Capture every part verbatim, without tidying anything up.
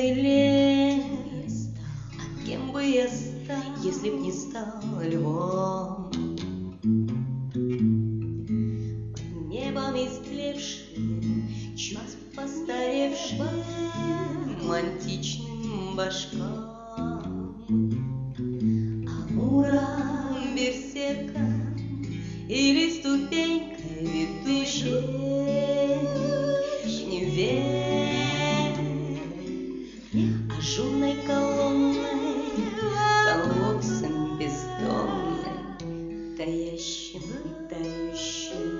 Огромный лес, а кем бы я стал, если б не стал львом? Под небом истлевшим, чуть постаревшим, античным башкам, амуром, берсерком или ступенькой, ведущей к Неве, ажурной колонной, колодцем бездонным, таящим и тающим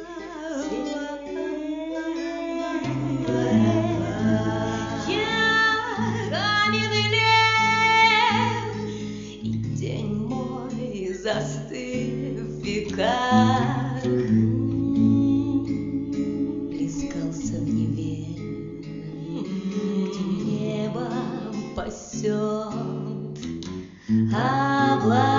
застыв в веках, плескался в Неве, где небо пасет облака.